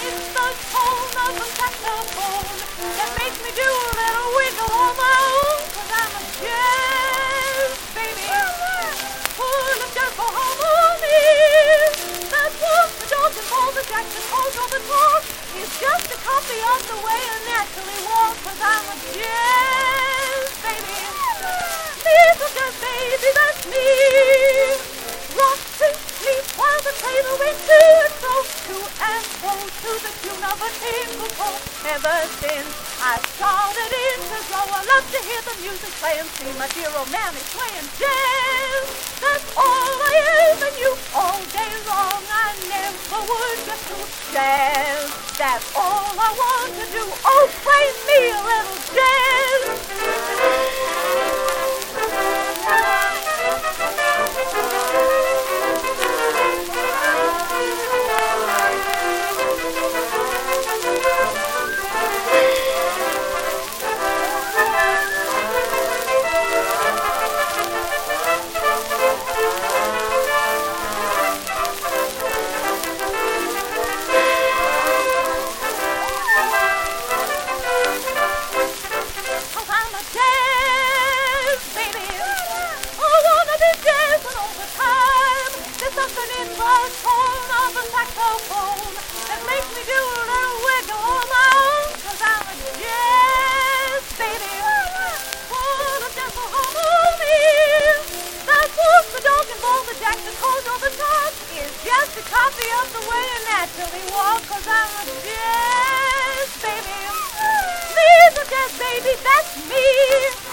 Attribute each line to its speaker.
Speaker 1: It's the tone of a saxophone that makes me do a little wiggle on my own. 'Cause I'm a jazz baby, full of joyful harmony. That's what the dog and ball, the jack, the cold or the talk is just a copy of the way I naturally walk. 'Cause I'm a jazz baby, little jazz baby, that's me. Rock to sleep while the cradle went to and fro, to and fro, to the tune of a timbre. Ever since I started in to grow, I love to hear the music play and see my dear old mammy playing jazz. That's all I ever knew all day long. I never would just do jazz. That's all I want to do. Oh, play me a little jazz. Something in the tone of a saxophone that makes me do a little wiggle on my own. 'Cause I'm a jazz baby, full of gentle harmony. That's what the dog and ball, the jack, the cold or the talk is just a copy of the way I naturally walk. 'Cause I'm a jazz baby, little jazz baby, that's me.